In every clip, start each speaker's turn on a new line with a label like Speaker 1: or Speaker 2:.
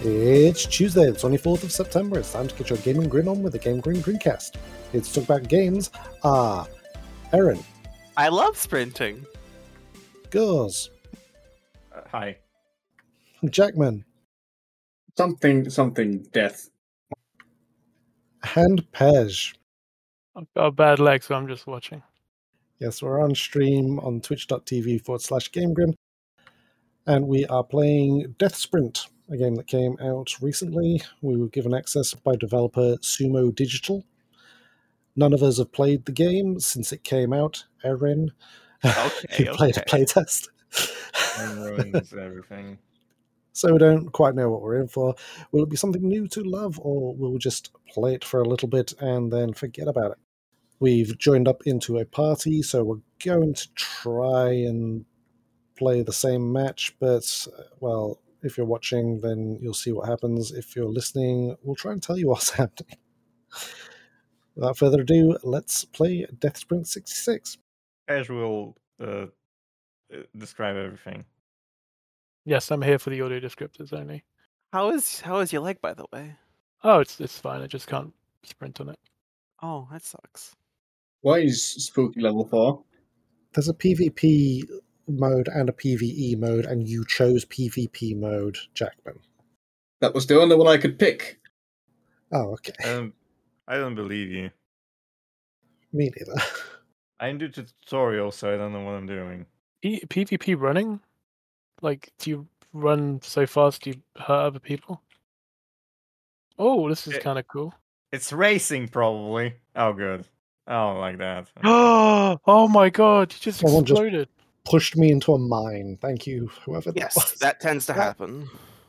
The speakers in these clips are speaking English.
Speaker 1: It's Tuesday, the 24th of September. It's time to get your gaming grin on with the Game Grin Grincast. It's to talk about games. Aaron.
Speaker 2: I love sprinting.
Speaker 1: Goz.
Speaker 3: Hi.
Speaker 1: Jackman.
Speaker 4: Something death.
Speaker 1: And Pej.
Speaker 5: I've got a bad leg, so I'm just watching.
Speaker 1: Yes, we're on stream on twitch.tv/GameGrin. And we are playing Death Sprint, a game that came out recently. We were given access by developer Sumo Digital. None of us have played the game since it came out. Aaron, you played a playtest.
Speaker 3: And ruins everything.
Speaker 1: So we don't quite know what we're in for. Will it be something new to love, or will we just play it for a little bit and then forget about it? We've joined up into a party, so we're going to try and play the same match, but, well, if you're watching, then you'll see what happens. If you're listening, we'll try and tell you what's happening. Without further ado, let's play Death Sprint 66.
Speaker 3: As will describe everything.
Speaker 5: Yes, I'm here for the audio descriptors only.
Speaker 2: How is your leg, by the way?
Speaker 5: Oh, it's fine. I just can't sprint on it.
Speaker 2: Oh, that sucks.
Speaker 4: What is Spooky level 4?
Speaker 1: There's a PvP mode and a PvE mode, and you chose PvP mode, Jackman.
Speaker 4: That was the only one I could pick.
Speaker 1: Oh, okay.
Speaker 3: I don't believe you.
Speaker 1: Me neither.
Speaker 3: I didn't do tutorial, so I don't know what I'm doing.
Speaker 5: PvP running? Like, do you run so fast you hurt other people? Oh, this is kind of cool.
Speaker 3: It's racing, probably. Oh, good. Oh, like that.
Speaker 5: Oh my god, you just
Speaker 1: Someone just
Speaker 5: exploded.
Speaker 1: pushed me into a mine. Thank you, whoever that
Speaker 2: Yes,
Speaker 1: was.
Speaker 2: that tends to happen.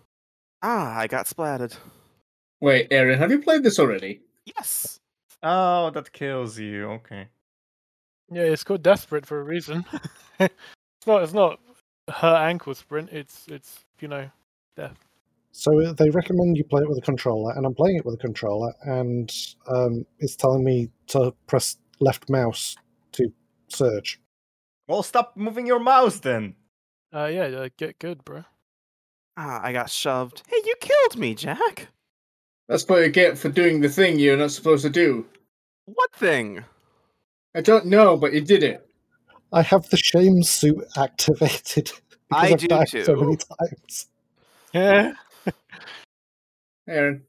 Speaker 2: I got splatted.
Speaker 4: Wait, Aaron, have you played this already?
Speaker 2: Yes.
Speaker 3: Oh, that kills you. Okay.
Speaker 5: Yeah, it's called Death Sprint for a reason. It's not her ankle sprint, it's death.
Speaker 1: So they recommend you play it with a controller, and I'm playing it with a controller, and it's telling me to press left mouse to search.
Speaker 3: Well, stop moving your mouse then.
Speaker 5: Get good, bro.
Speaker 2: I got shoved. Hey, you killed me, Jack.
Speaker 4: That's what you get for doing the thing you're not supposed to do.
Speaker 2: What thing?
Speaker 4: I don't know, but you did it.
Speaker 1: I have the shame suit activated because I've died so many times.
Speaker 5: Yeah.
Speaker 4: Aaron.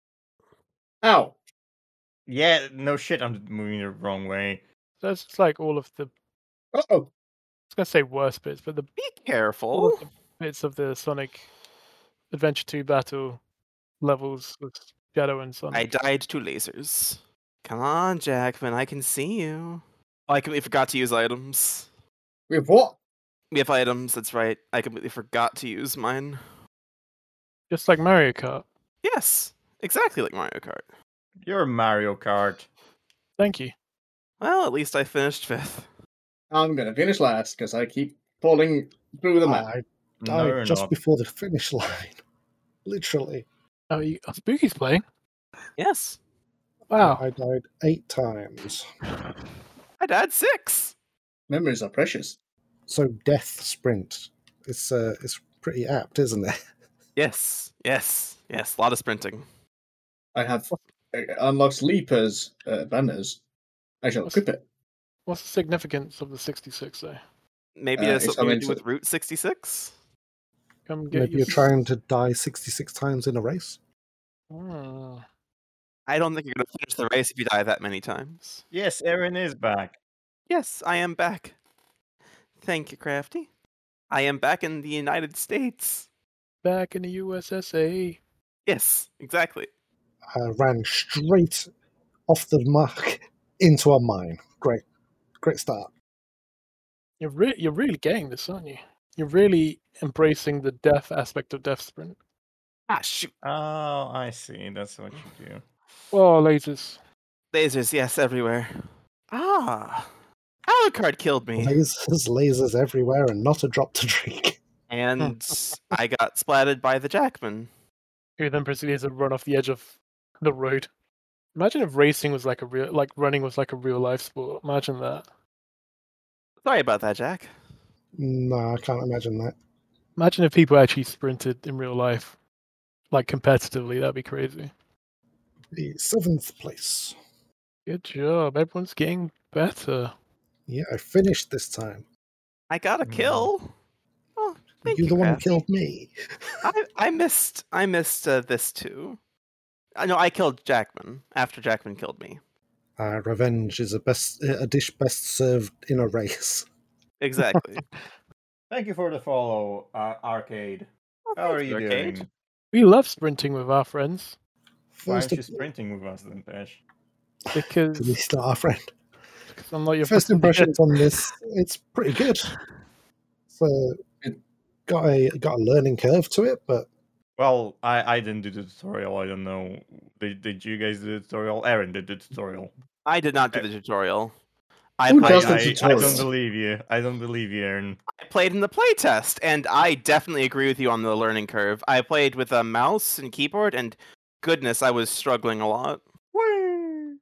Speaker 4: Ow.
Speaker 3: Yeah, no shit, I'm moving the wrong way.
Speaker 5: That's just like all of the, I
Speaker 4: Uh-oh.
Speaker 5: was going to say worst bits, but
Speaker 2: Be
Speaker 5: all
Speaker 2: careful.
Speaker 5: of the bits of the Sonic Adventure 2 battle levels with Shadow and Sonic.
Speaker 2: I died to lasers. Come on, Jackman, I can see you. Oh, I completely forgot to use items.
Speaker 4: We have what?
Speaker 2: We have items, that's right. I completely forgot to use mine.
Speaker 5: Just like Mario Kart.
Speaker 2: Yes, exactly like Mario Kart.
Speaker 3: You're Mario Kart.
Speaker 5: Thank you.
Speaker 2: Well, at least I finished 5th.
Speaker 4: I'm going to finish last because I keep falling through the map.
Speaker 1: I
Speaker 3: No,
Speaker 1: died
Speaker 3: you're
Speaker 1: just
Speaker 3: not.
Speaker 1: before the finish line. Literally.
Speaker 5: Oh, Spooky's playing?
Speaker 2: Yes.
Speaker 5: Wow.
Speaker 1: I died 8 times.
Speaker 2: I died 6.
Speaker 4: Memories are precious.
Speaker 1: So Death Sprint. It's pretty apt, isn't it?
Speaker 2: Yes. A lot of sprinting.
Speaker 4: I have unlocked Leapers banners. I shall equip it.
Speaker 5: What's the significance of the 66, though?
Speaker 2: Maybe it has
Speaker 4: it's
Speaker 2: something to
Speaker 4: coming
Speaker 2: do
Speaker 4: to-
Speaker 2: with Route 66?
Speaker 5: Come get
Speaker 1: Maybe
Speaker 5: your...
Speaker 1: you're trying to die 66 times in a race?
Speaker 5: Hmm.
Speaker 2: I don't think you're going to finish the race if you die that many times.
Speaker 3: Yes, Aaron is back.
Speaker 2: Yes, I am back. Thank you, Crafty. I am back in the United States.
Speaker 5: Back in the USSA.
Speaker 2: Yes, exactly.
Speaker 1: I ran straight off the mark into a mine. Great start.
Speaker 5: You're really getting this, aren't you? You're really embracing the death aspect of Death Sprint.
Speaker 2: Ah, shoot.
Speaker 3: Oh, I see. That's what you do.
Speaker 5: Oh, lasers.
Speaker 2: Lasers, yes, everywhere. Alucard killed me.
Speaker 1: Lasers everywhere, and not a drop to drink.
Speaker 2: And I got splatted by the Jackman.
Speaker 5: Who then proceeded to run off the edge of the road. Imagine if racing was like running was like a real life sport. Imagine that.
Speaker 2: Sorry about that, Jack.
Speaker 1: No, I can't imagine that.
Speaker 5: Imagine if people actually sprinted in real life. Like competitively, that'd be crazy.
Speaker 1: The 7th place.
Speaker 5: Good job. Everyone's getting better.
Speaker 1: Yeah, I finished this time.
Speaker 2: I got a kill. Oh, thank
Speaker 1: You're
Speaker 2: you,
Speaker 1: the one who
Speaker 2: Crafty.
Speaker 1: killed me.
Speaker 2: I missed this too. No, I killed Jackman after Jackman killed me.
Speaker 1: Revenge is a dish best served in a race.
Speaker 2: Exactly.
Speaker 3: Thank you for the follow, Arcade.
Speaker 2: Oh,
Speaker 3: How are
Speaker 2: thanks,
Speaker 3: you
Speaker 2: Arcade.
Speaker 3: doing?
Speaker 5: We love sprinting with our friends
Speaker 3: Why
Speaker 1: First,
Speaker 3: aren't you sprinting with us then, Pesh?
Speaker 5: because
Speaker 1: he's not our friend.
Speaker 5: I'm not your
Speaker 1: First
Speaker 5: friend.
Speaker 1: impressions on this, it's pretty good. So, got a learning curve to it, but
Speaker 3: Well, I didn't do the tutorial. I don't know. Did you guys do the tutorial? Aaron did the tutorial.
Speaker 2: I did not do the tutorial.
Speaker 4: Who does the
Speaker 3: I
Speaker 4: tutorial?
Speaker 3: don't believe you. I don't believe you, Aaron.
Speaker 2: I played in the playtest, and I definitely agree with you on the learning curve. I played with a mouse and keyboard, and goodness, I was struggling a lot.
Speaker 3: Whee!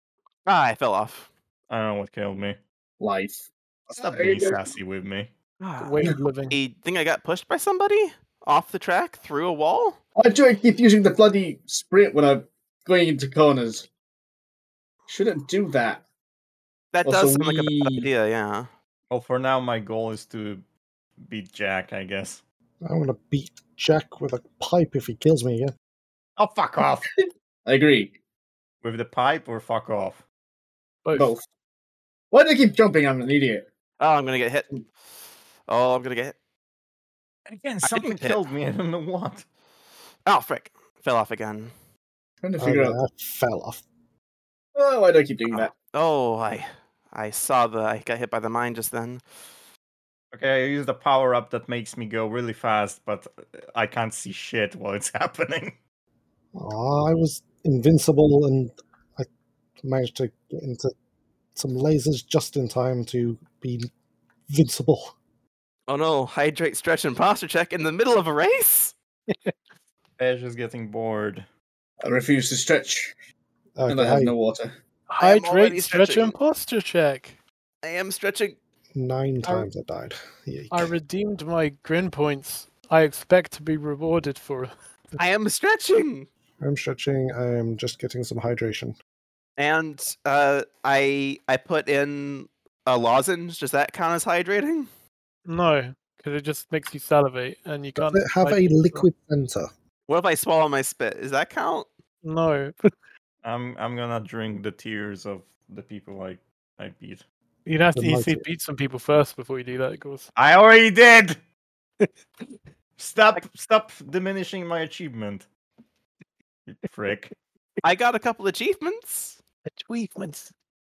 Speaker 2: I fell off.
Speaker 3: I don't know what killed me.
Speaker 4: Life.
Speaker 3: Stop being sassy with me.
Speaker 5: The way of living.
Speaker 2: I think I got pushed by somebody off the track through a wall.
Speaker 4: Why do I keep using the bloody sprint when I'm going into corners? Shouldn't do that.
Speaker 2: That
Speaker 4: Also,
Speaker 2: does sound like a bad
Speaker 4: we-
Speaker 2: idea, yeah.
Speaker 3: Well, for now, my goal is to beat Jack, I guess.
Speaker 1: I'm going to beat Jack with a pipe if he kills me again.
Speaker 3: Oh, fuck off!
Speaker 4: I agree.
Speaker 3: With the pipe or fuck off?
Speaker 4: Both. Why do I keep jumping? I'm an idiot.
Speaker 2: Oh, I'm gonna get hit. Oh, I'm gonna get hit.
Speaker 3: Again,
Speaker 2: I
Speaker 3: something
Speaker 2: didn't hit.
Speaker 3: killed me. I don't know what.
Speaker 2: Oh, frick. Fell off again.
Speaker 4: Trying to figure out.
Speaker 1: I fell off.
Speaker 4: Oh, why do I keep doing that?
Speaker 2: Oh, I saw I got hit by the mine just then.
Speaker 3: Okay, I use the power up that makes me go really fast, but I can't see shit while it's happening.
Speaker 1: I was invincible and I managed to get into some lasers just in time to be invincible.
Speaker 2: Oh no, hydrate, stretch, and posture check in the middle of a race?
Speaker 3: Ash is getting bored.
Speaker 4: I refuse to stretch, and I
Speaker 1: Okay,
Speaker 4: have no water.
Speaker 2: I am already
Speaker 5: Hydrate, stretch,
Speaker 2: stretching.
Speaker 5: and posture check.
Speaker 2: I am stretching.
Speaker 1: 9 times I died. Yeek.
Speaker 5: I redeemed my grin points. I expect to be rewarded for it.
Speaker 2: I am stretching.
Speaker 1: I'm stretching. I'm just getting some hydration.
Speaker 2: And I put in a lozenge. Does that count as hydrating?
Speaker 5: No, because it just makes you salivate, and you
Speaker 1: Does
Speaker 5: can't
Speaker 1: it have a
Speaker 5: hydrate yourself.
Speaker 1: liquid center?
Speaker 2: What if I swallow my spit? Does that count?
Speaker 5: No,
Speaker 3: I'm gonna drink the tears of the people I beat.
Speaker 5: you'd have to
Speaker 1: The
Speaker 5: easily
Speaker 1: mighty.
Speaker 5: beat some people first before you do that, of course.
Speaker 3: I already did. Stop diminishing my achievement. You frick.
Speaker 2: I got a couple achievements.
Speaker 5: Achievements.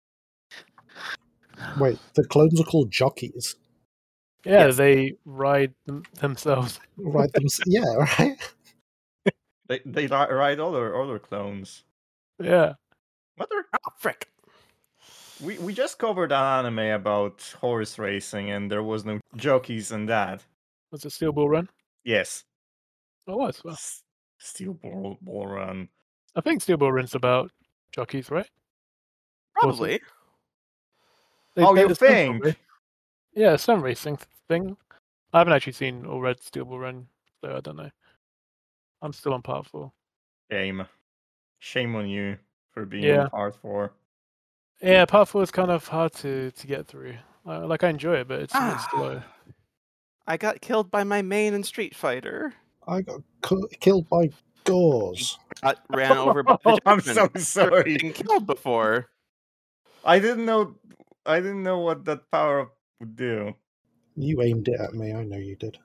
Speaker 1: Wait, the clones are called jockeys.
Speaker 5: Yeah,
Speaker 2: Yes.
Speaker 5: they ride themselves.
Speaker 1: Right? Yeah, right.
Speaker 3: They ride other clones.
Speaker 5: Yeah.
Speaker 3: What are
Speaker 2: Oh, frick.
Speaker 3: we just covered an anime about horse racing and there was no jockeys in that.
Speaker 5: Was it Steel Ball Run?
Speaker 3: Yes.
Speaker 5: Oh, it was. Well,
Speaker 3: Steel Ball Run.
Speaker 5: I think Steel Ball Run's about jockeys, right?
Speaker 2: Probably.
Speaker 3: Oh, you
Speaker 5: the stunt
Speaker 3: think?
Speaker 5: probably. Yeah, some racing thing. I haven't actually seen or read Steel Ball Run, so I don't know. I'm still on part 4.
Speaker 3: Shame on you for being
Speaker 5: Yeah.
Speaker 3: on part 4.
Speaker 5: Yeah, part 4 is kind of hard to get through. I enjoy it, but it's a bit
Speaker 2: Ah.
Speaker 5: slow.
Speaker 2: I got killed by my main in Street Fighter.
Speaker 1: I got killed by gauze.
Speaker 2: Got ran over by the
Speaker 3: I'm
Speaker 2: Jackman.
Speaker 3: so sorry.
Speaker 2: Been killed before.
Speaker 3: I didn't know what that power up would do.
Speaker 1: You aimed it at me. I know you did.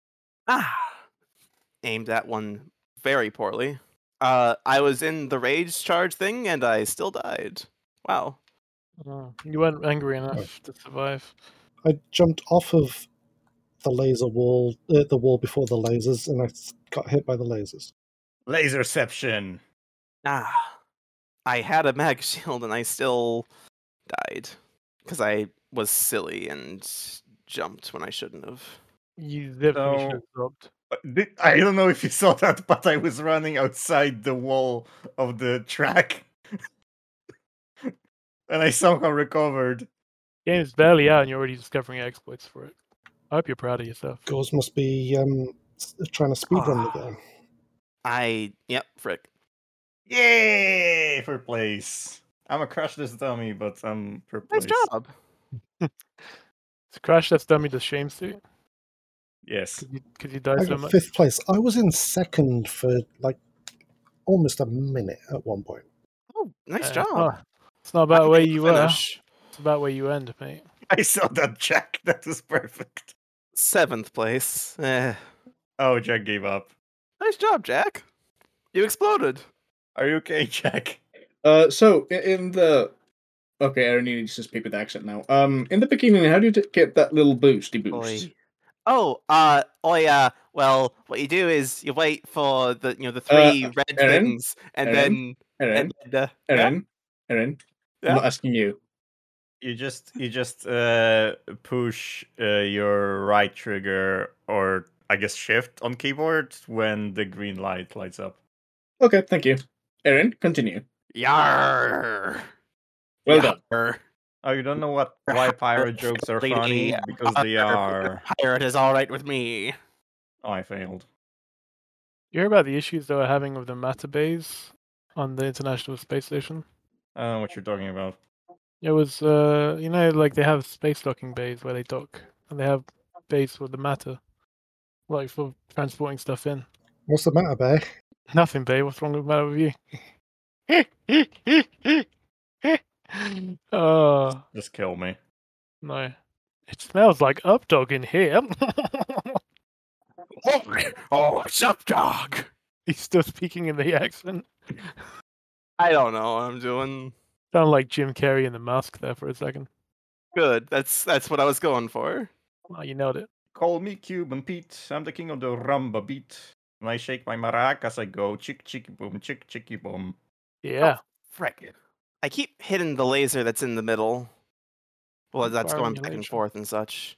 Speaker 2: Aimed that one very poorly. I was in the rage charge thing and I still died. Wow.
Speaker 5: Oh, you weren't angry enough to survive.
Speaker 1: I jumped off of the laser wall, the wall before the lasers, and I got hit by the lasers.
Speaker 3: Laserception.
Speaker 2: I had a mag shield and I still died because I was silly and jumped when I shouldn't have.
Speaker 5: You definitely
Speaker 3: So-
Speaker 5: should have dropped.
Speaker 3: I don't know if you saw that, but I was running outside the wall of the track. And I somehow recovered.
Speaker 5: Game's barely out and you're already discovering exploits for it. I hope you're proud of yourself.
Speaker 1: Gauze must be trying to speedrun the game.
Speaker 2: Yep, frick.
Speaker 3: Yay! For place. I'm a crush this dummy, but I'm per place.
Speaker 2: Nice job.
Speaker 5: So Crash Test Dummy does shame suit
Speaker 3: Yes.
Speaker 5: because you die
Speaker 1: I
Speaker 5: so
Speaker 1: got
Speaker 5: much.
Speaker 1: 5th place. I was in 2nd for like almost a minute at one point.
Speaker 2: Oh, nice
Speaker 5: It's
Speaker 2: job.
Speaker 5: it's not about
Speaker 2: I
Speaker 5: where
Speaker 2: didn't
Speaker 5: you were.
Speaker 2: finish.
Speaker 5: It's about where you end, mate.
Speaker 3: I saw that, Jack. That was perfect.
Speaker 2: 7th place.
Speaker 3: Oh, Jack gave up.
Speaker 2: Nice job, Jack. You exploded.
Speaker 3: Are you okay, Jack?
Speaker 4: So in the okay, Aaron, you need to speak with accent now. In the beginning, how do you get that little boosty boost?
Speaker 2: Oi. Oh, yeah. Well, what you do is you wait for the the 3 red
Speaker 4: Aaron?
Speaker 2: things, and
Speaker 4: Aaron?
Speaker 2: then
Speaker 4: Aaron,
Speaker 2: yeah.
Speaker 4: Aaron,
Speaker 2: Yeah.
Speaker 4: I'm not asking you.
Speaker 3: You just push your right trigger, or I guess shift on keyboard when the green light lights up.
Speaker 4: Okay, thank you. Aaron, continue.
Speaker 2: Yarr.
Speaker 4: Well done.
Speaker 2: Yarr.
Speaker 3: Oh, you don't know why pirate jokes are funny?
Speaker 2: Lady,
Speaker 3: Because they are.
Speaker 2: Pirate is all right with me.
Speaker 3: Oh, I failed.
Speaker 5: You hear about the issues they were having with the matter bays on the International Space Station?
Speaker 3: I don't know what you're talking about.
Speaker 5: It was, like they have space docking bays where they dock, and they have bays for the matter, like for transporting stuff in.
Speaker 1: What's the matter, Bay?
Speaker 5: Nothing, babe. What's wrong with the matter with you? Oh,
Speaker 3: Just kill me.
Speaker 5: no. It smells like updog in here.
Speaker 2: Oh, what's up, dog?
Speaker 5: He's still speaking in the accent.
Speaker 2: I don't know what I'm doing.
Speaker 5: Sound like Jim Carrey in The Mask there for a second.
Speaker 2: Good. That's what I was going for.
Speaker 5: Oh, you nailed it.
Speaker 3: Call me Cuban Pete. I'm the king of the rumba beat. When I shake my maracas, I go chick chicky boom, chick chicky boom.
Speaker 5: Yeah.
Speaker 2: Frick. I keep hitting the laser that's in the middle. Well, that's
Speaker 5: Firing
Speaker 2: going
Speaker 5: your
Speaker 2: back and
Speaker 5: laser.
Speaker 2: forth and such.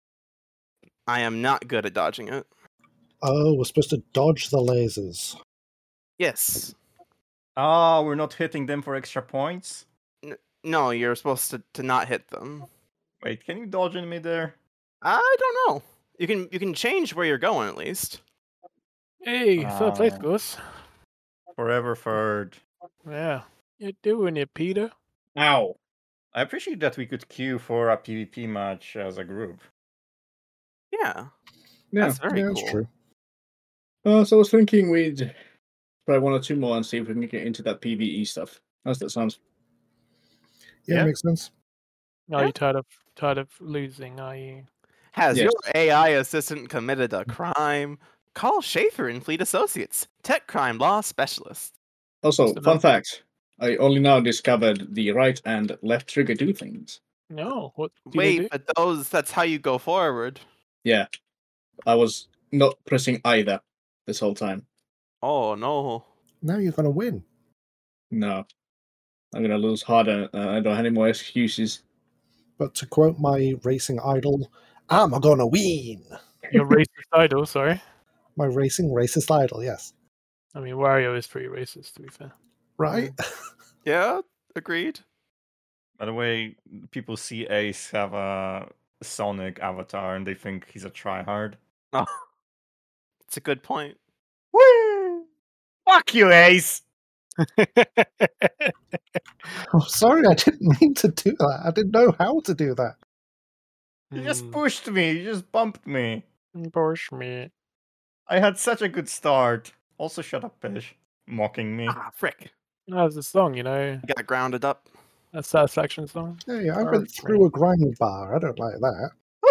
Speaker 2: I am not good at dodging it.
Speaker 1: Oh, we're supposed to dodge the lasers.
Speaker 2: Yes.
Speaker 3: Oh, we're not hitting them for extra points?
Speaker 2: No, you're supposed to not hit them.
Speaker 3: Wait, can you dodge in midair?
Speaker 2: I don't know. You can change where you're going at least.
Speaker 5: Hey, third place,
Speaker 3: Oh.
Speaker 5: Gus.
Speaker 3: Forever third.
Speaker 5: Yeah. You're doing it, Peter.
Speaker 4: Ow.
Speaker 3: I appreciate that we could queue for a PvP match as a group.
Speaker 2: Yeah.
Speaker 4: Yeah.
Speaker 2: That's very
Speaker 1: yeah,
Speaker 2: cool.
Speaker 1: that's true.
Speaker 4: So I was thinking we'd try 1 or 2 more and see if we can get into that PvE stuff. How's that sound?
Speaker 1: Yeah,
Speaker 5: Yeah.
Speaker 1: makes sense.
Speaker 5: Are
Speaker 2: Yeah.
Speaker 5: you tired of losing, are you?
Speaker 2: Has
Speaker 4: Yes.
Speaker 2: your AI assistant committed a crime? Call Schaefer and Fleet Associates, tech crime law specialist.
Speaker 4: Also,
Speaker 5: What's the
Speaker 4: fun
Speaker 5: number?
Speaker 4: fact. I only now discovered the right and left trigger do things.
Speaker 5: No. What do they do?
Speaker 2: Wait, but that's how you go forward.
Speaker 4: Yeah. I was not pressing either this whole time.
Speaker 2: Oh no.
Speaker 1: Now you're going to win.
Speaker 4: No. I'm going to lose harder. I don't have any more excuses.
Speaker 1: But to quote my racing idol, I'm going to win.
Speaker 5: Your racist idol, sorry.
Speaker 1: My racist idol, yes.
Speaker 5: I mean, Wario is pretty racist, to be fair.
Speaker 1: Right?
Speaker 2: Yeah, agreed.
Speaker 3: By the way, people see Ace have a Sonic avatar and they think he's a tryhard.
Speaker 2: Oh, it's a good point.
Speaker 3: Woo! Fuck you, Ace!
Speaker 1: Oh, sorry, I didn't mean to do that. I didn't know how to do that.
Speaker 3: You just pushed me. You just bumped me.
Speaker 5: Push me.
Speaker 3: I had such a good start. Also, shut up, Pish. Mocking me.
Speaker 2: Ah, frick.
Speaker 5: That's a song, you know.
Speaker 2: I got grounded up.
Speaker 5: A satisfaction song.
Speaker 1: Hey, I
Speaker 5: Sorry,
Speaker 1: went through a grind bar. I don't like that.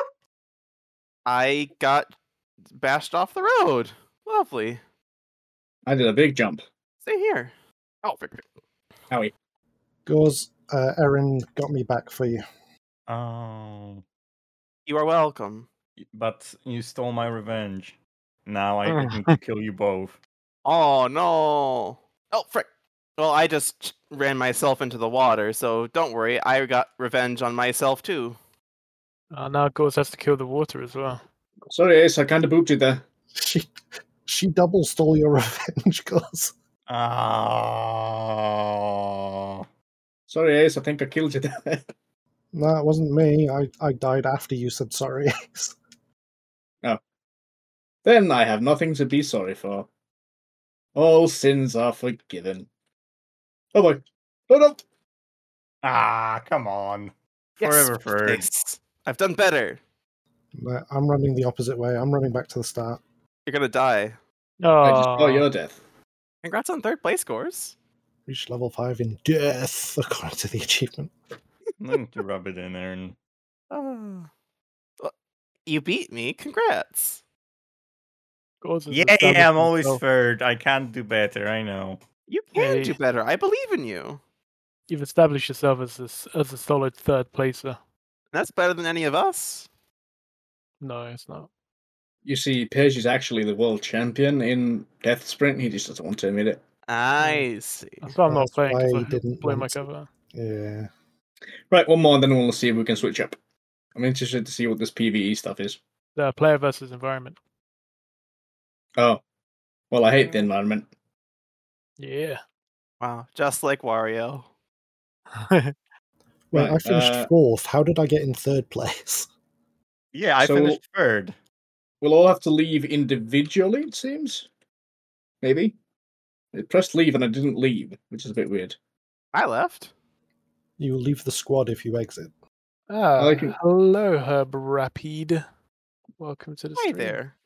Speaker 2: I got bashed off the road. Lovely.
Speaker 4: I did a big jump.
Speaker 2: Stay here. Oh, frick.
Speaker 4: Owie.
Speaker 1: Gauze, Erin got me back for you.
Speaker 3: Oh.
Speaker 2: You are welcome.
Speaker 3: But you stole my revenge. Now I need to kill you both.
Speaker 2: Oh no. Oh, frick. Well, I just ran myself into the water, so don't worry. I got revenge on myself too.
Speaker 5: Now Gauze has to kill the water as well.
Speaker 4: Sorry, Ace, I kind of booped you there.
Speaker 1: She double stole your revenge, Gauze.
Speaker 3: Oh.
Speaker 4: Sorry, Ace, I think I killed you there.
Speaker 1: No, it wasn't me. I died after you said sorry.
Speaker 4: Then I have nothing to be sorry for. All sins are forgiven. Oh boy. Oh no!
Speaker 3: Ah, come on.
Speaker 2: Yes,
Speaker 3: Forever third.
Speaker 2: place. I've done better.
Speaker 1: I'm running the opposite way. I'm running back to the start.
Speaker 2: You're gonna die.
Speaker 4: I just saw
Speaker 5: Oh,
Speaker 4: your death.
Speaker 2: Congrats on third place scores.
Speaker 1: Reach level 5 in death, according to the achievement.
Speaker 3: I'm going to rub it in there. And...
Speaker 2: Well, you beat me. Congrats.
Speaker 5: Gauze has
Speaker 3: Yeah,
Speaker 5: established
Speaker 3: I'm always
Speaker 5: himself.
Speaker 3: third. I can't do better, I know.
Speaker 2: You can
Speaker 5: Hey.
Speaker 2: do better. I believe in you.
Speaker 5: You've established yourself as a solid third placer.
Speaker 2: That's better than any of us.
Speaker 5: No, it's not.
Speaker 4: You see, Paige is actually the world champion in Death Sprint. He just doesn't want to admit it.
Speaker 2: I see.
Speaker 5: That's why I'm not
Speaker 1: That's
Speaker 5: playing, because
Speaker 1: why
Speaker 5: I
Speaker 1: he didn't
Speaker 5: blow my
Speaker 1: want to.
Speaker 5: cover.
Speaker 1: Yeah.
Speaker 4: Right, one more, and then we'll see if we can switch up. I'm interested to see what this PvE stuff is.
Speaker 5: The player versus environment.
Speaker 4: Oh. Well, I hate the environment.
Speaker 5: Yeah.
Speaker 2: Wow, just like Wario.
Speaker 1: Well,
Speaker 4: Right,
Speaker 1: I finished 4th. How did I get in 3rd place?
Speaker 3: Yeah, I
Speaker 4: So-
Speaker 3: finished third.
Speaker 4: We'll all have to leave individually, it seems. Maybe. I pressed leave and I didn't leave, which is a bit weird.
Speaker 2: I left.
Speaker 1: You will leave the squad if you exit.
Speaker 5: Ah,
Speaker 4: can-
Speaker 5: hello, Herb Rapide. Welcome to the
Speaker 2: Hi
Speaker 5: stream.
Speaker 2: there.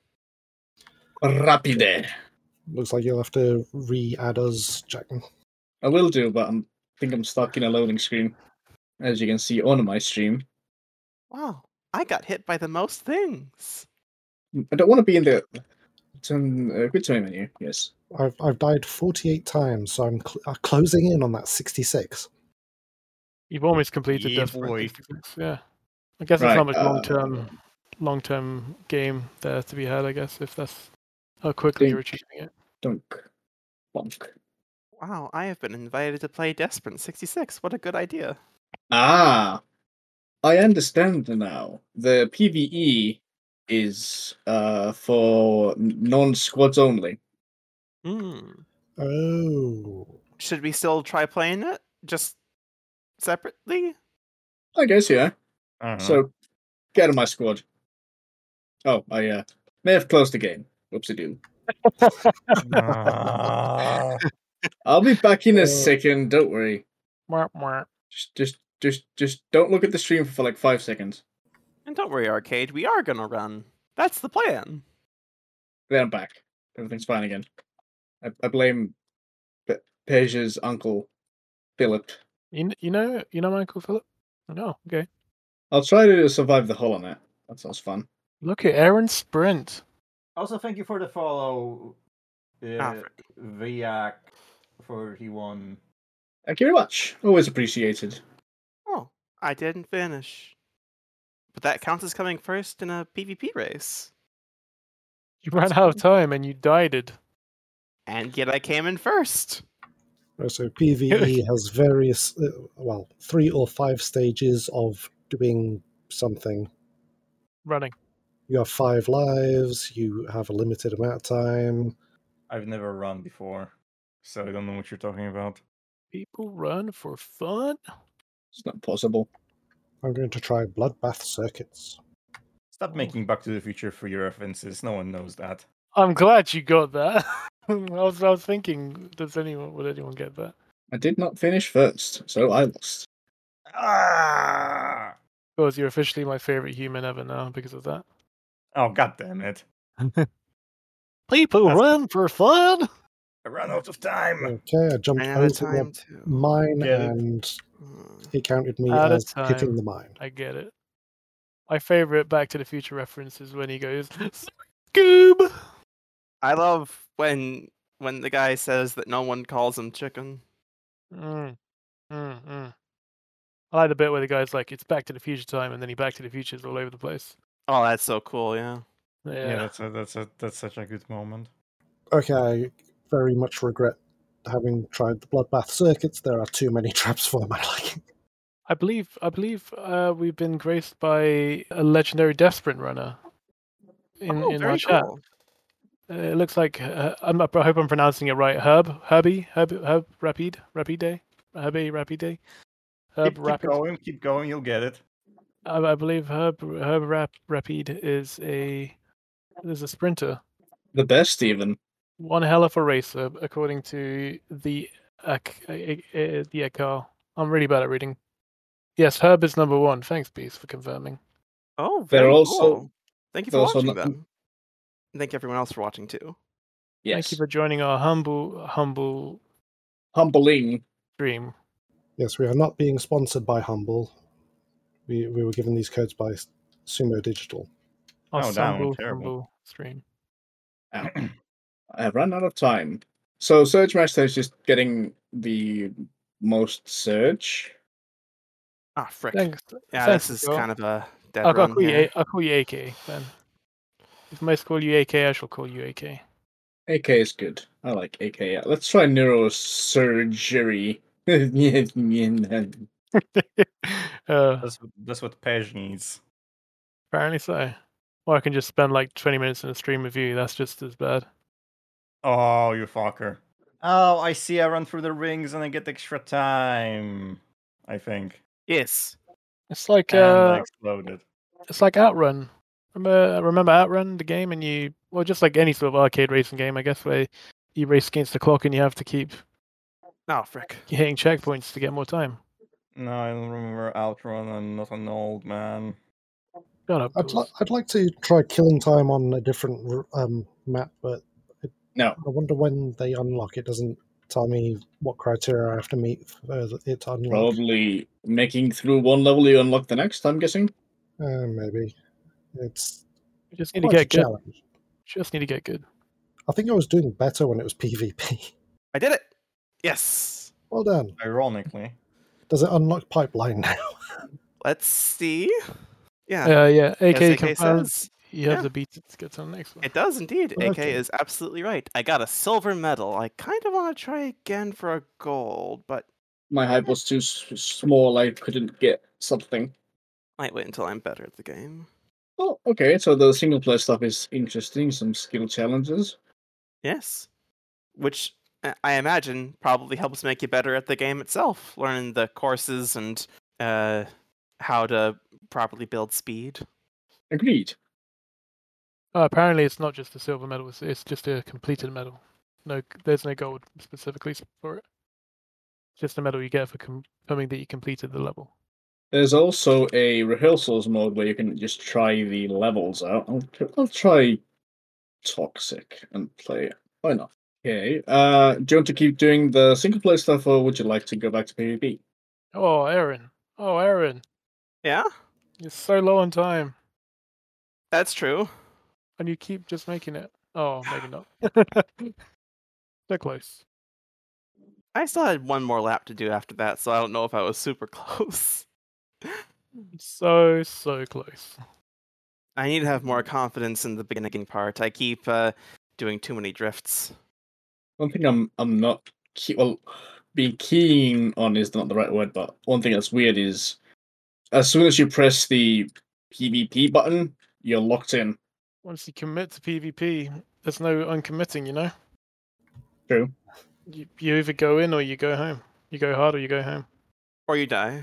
Speaker 4: Rapide.
Speaker 1: Looks like you'll have to re-add us, Jack.
Speaker 4: I will do, but I think I'm stuck in a loading screen. As you can see on my stream.
Speaker 2: Wow, I got hit by the most things.
Speaker 4: I don't want to be in the good time menu, yes.
Speaker 1: I've died 48 times, so I'm closing in on that 66.
Speaker 5: You've almost completed
Speaker 3: Yeah,
Speaker 5: Death Sprint
Speaker 3: boy.
Speaker 5: 66, yeah. I guess
Speaker 4: Right,
Speaker 5: it's not much long-term game there to be had, I guess, if that's how quickly you're achieving it.
Speaker 4: Dunk. Bonk.
Speaker 2: Wow, I have been invited to play Death Sprint 66. What a good idea.
Speaker 4: Ah! I understand now. The PvE is for non-squads only.
Speaker 2: Hmm.
Speaker 1: Oh.
Speaker 2: Should we still try playing it? Just separately?
Speaker 4: I guess, yeah.
Speaker 3: I don't know.
Speaker 4: So, get in my squad. Oh, I may have closed the game. Whoopsie-doo.
Speaker 3: Ah.
Speaker 4: I'll be back in
Speaker 1: Oh.
Speaker 4: a second, don't worry.
Speaker 5: Mwah, mwah.
Speaker 4: Just don't look at the stream for like 5 seconds.
Speaker 2: And don't worry, Arcade, we are gonna run. That's the plan.
Speaker 4: Then I'm back. Everything's fine again. I blame Paige's uncle, Philip.
Speaker 5: You know my Uncle Philip? No, okay.
Speaker 4: I'll try to survive the Hollow Knight. That sounds fun.
Speaker 5: Look at Aaron Sprint.
Speaker 3: Also, thank you for the follow,
Speaker 2: Alfred.
Speaker 3: Viac41.
Speaker 4: Thank you very much. Always appreciated.
Speaker 2: Oh, I didn't finish. But that counts as coming first in a PvP race.
Speaker 5: You ran out of time and you died.
Speaker 2: And yet I came in first.
Speaker 1: So PvE has various, 3 or 5 stages of doing something.
Speaker 5: Running.
Speaker 1: You have 5 lives, you have a limited amount of time.
Speaker 3: I've never run before, so I don't know what you're talking about.
Speaker 5: People run for fun?
Speaker 4: It's not possible.
Speaker 1: I'm going to try Bloodbath Circuits.
Speaker 3: Stop making Back to the Future for your references. No one knows that.
Speaker 5: I'm glad you got that. I was thinking, would anyone get that?
Speaker 4: I did not finish first, so I lost.
Speaker 3: Ah!
Speaker 5: Because you're officially my favorite human ever now because of that.
Speaker 3: Oh, god damn it.
Speaker 5: People
Speaker 3: That's-
Speaker 5: run for fun?
Speaker 3: I ran out of time.
Speaker 1: Okay, I jumped
Speaker 2: Ran out of
Speaker 1: over
Speaker 2: time
Speaker 1: the
Speaker 2: too.
Speaker 1: mine
Speaker 3: Get it.
Speaker 1: and
Speaker 2: Hmm.
Speaker 1: it counted me
Speaker 5: Out of
Speaker 1: as hitting
Speaker 5: time.
Speaker 1: the mine.
Speaker 5: I get it. My favorite Back to the Future reference is when he goes, Scoob!
Speaker 2: I love when the guy says that no one calls him chicken.
Speaker 5: I like the bit where the guy's like, it's Back to the Future time, and then he Back to the Futures all over the place.
Speaker 2: Oh, that's so cool, yeah.
Speaker 5: Yeah.
Speaker 3: That's such a good moment.
Speaker 1: Okay, I very much regret having tried the Bloodbath Circuits. There are too many traps for my liking.
Speaker 5: I believe we've been graced by a legendary Death Sprint runner in
Speaker 2: Oh,
Speaker 5: our
Speaker 2: very
Speaker 5: chat.
Speaker 2: cool.
Speaker 5: It looks like I hope I'm pronouncing it right. Herb Rapide, Rapide.
Speaker 3: Keep going, you'll get it.
Speaker 5: I believe Herb Rapide is a sprinter.
Speaker 4: The best, even.
Speaker 5: One hell of a racer, according to the Ekar. I'm really bad at reading. Yes, Herb is number 1. Thanks, Beast, for confirming.
Speaker 2: Oh,
Speaker 4: They're
Speaker 2: very
Speaker 4: also-
Speaker 2: cool. Thank you
Speaker 4: they're
Speaker 2: for
Speaker 4: also
Speaker 2: watching,
Speaker 4: not-
Speaker 2: then. And thank you everyone else for watching, too.
Speaker 4: Yes.
Speaker 5: Thank you for joining our humble
Speaker 4: Humbling.
Speaker 5: stream.
Speaker 1: Yes, we are not being sponsored by Humble. We were given these codes by Sumo Digital.
Speaker 5: Our
Speaker 3: Oh, damn,
Speaker 5: humble,
Speaker 3: terrible.
Speaker 5: humble stream.
Speaker 4: Ow. I have run out of time. So Surge Master is just getting the most Surge.
Speaker 2: Ah, frick.
Speaker 5: Thanks.
Speaker 2: Yeah,
Speaker 5: thanks,
Speaker 2: this is
Speaker 5: Scott.
Speaker 2: kind of a dead
Speaker 5: I'll
Speaker 2: run
Speaker 5: call you.
Speaker 2: here.
Speaker 5: I'll call you AK then. If most call you AK, I shall call you AK.
Speaker 4: AK is good. I like AK. Let's try neurosurgery.
Speaker 3: That's what Pej needs.
Speaker 5: Apparently so. Or I can just spend like 20 minutes in a stream with you. That's just as bad.
Speaker 3: Oh, you fucker. Oh, I see. I run through the rings and I get extra time. I think.
Speaker 2: Yes.
Speaker 5: It's like
Speaker 3: And I exploded.
Speaker 5: it's like Outrun. Remember Outrun, the game, and you just like any sort of arcade racing game, I guess, where you race against the clock and you have to keep
Speaker 2: Oh, frick.
Speaker 5: hitting checkpoints to get more time.
Speaker 3: No, I don't remember Outrun. I'm not an old man.
Speaker 5: Shut up.
Speaker 1: I'd like to try killing time on a different map, but
Speaker 4: No.
Speaker 1: I wonder when they unlock. It doesn't tell me what criteria I have to meet for it to unlock.
Speaker 4: Probably making through one level, you unlock the next, I'm guessing.
Speaker 1: Maybe. It's
Speaker 5: You just need to
Speaker 1: quite a
Speaker 5: get good.
Speaker 1: challenge.
Speaker 5: Just need to get good.
Speaker 1: I think I was doing better when it was PvP.
Speaker 2: I did it. Yes.
Speaker 1: Well done.
Speaker 3: Ironically.
Speaker 1: Does it unlock pipeline now?
Speaker 2: Let's see. Yeah.
Speaker 5: Yeah. AK
Speaker 2: as AK
Speaker 5: confirms
Speaker 2: says,
Speaker 5: you have
Speaker 2: yeah.
Speaker 5: the beat to get to the next one.
Speaker 2: it does indeed. AK
Speaker 1: Okay.
Speaker 2: is absolutely right. I got a silver medal. I kind of want to try again for a gold, but
Speaker 4: My hype was too small, I couldn't get something.
Speaker 2: might wait until I'm better at the game.
Speaker 4: Oh, okay, so the single player stuff is interesting, some skill challenges.
Speaker 2: Yes. Which I imagine probably helps make you better at the game itself, learning the courses and how to properly build speed.
Speaker 4: Agreed.
Speaker 5: Apparently, it's not just a silver medal; it's just a completed medal. No, there's no gold specifically for it. It's just a medal you get for confirming that you completed the level.
Speaker 4: There's also a rehearsals mode where you can just try the levels out. I'll try Toxic and play it. Why not? Okay. Do you want to keep doing the single player stuff, or would you like to go back to PvP?
Speaker 5: Oh, Aaron! Oh, Aaron!
Speaker 2: Yeah,
Speaker 5: You're so low on time,
Speaker 2: that's true.
Speaker 5: and you keep just making it. Oh, maybe not. So close.
Speaker 2: I still had one more lap to do after that, so I don't know if I was super close.
Speaker 5: So close.
Speaker 2: I need to have more confidence in the beginning part. I keep doing too many drifts.
Speaker 4: One thing I'm not being keen on is not the right word, but one thing that's weird is as soon as you press the PvP button, you're locked in.
Speaker 5: Once you commit to PvP, there's no uncommitting, you know?
Speaker 4: True.
Speaker 5: You either go in or you go home. You go hard or you go home.
Speaker 2: Or you die.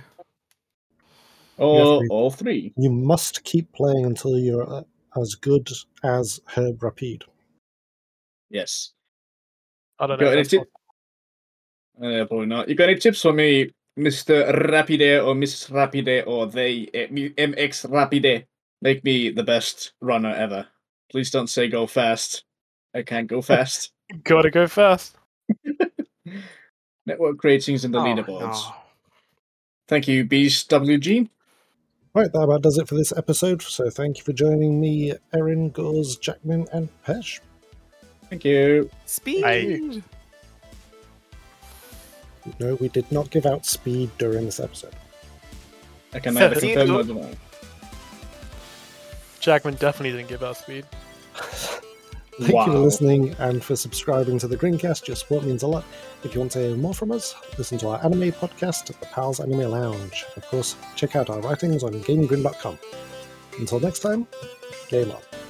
Speaker 4: Or
Speaker 1: to-
Speaker 4: all three.
Speaker 1: You must keep playing until you're as good as Herb Rapide.
Speaker 4: Yes.
Speaker 5: I don't
Speaker 4: Got
Speaker 5: know.
Speaker 4: any
Speaker 5: If
Speaker 4: tip-
Speaker 5: that's
Speaker 4: Probably not. You got any tips for me, Mr. Rapide or Mrs. Rapide or they, MX Rapide? Make me the best runner ever. Please don't say go fast. I can't go fast.
Speaker 5: Gotta go fast.
Speaker 4: Network ratings in the
Speaker 2: Oh,
Speaker 4: leaderboards.
Speaker 2: no.
Speaker 4: Thank you, Beast WG.
Speaker 1: Right, that about does it for this episode. So thank you for joining me, Erin, Gauze, Jackman, and Pesh.
Speaker 4: Thank you.
Speaker 2: Speed!
Speaker 1: No, we did not give out speed during this episode.
Speaker 4: I can neither
Speaker 2: See,
Speaker 4: confirm
Speaker 2: though-
Speaker 4: nor deny.
Speaker 5: Jackman definitely didn't give out speed.
Speaker 1: Thank you for
Speaker 4: Wow.
Speaker 1: listening and for subscribing to the Greencast. Your support means a lot. If you want to hear more from us, listen to our anime podcast at the Pals Anime Lounge. Of course, check out our writings on GameGrin.com. Until next time, game on.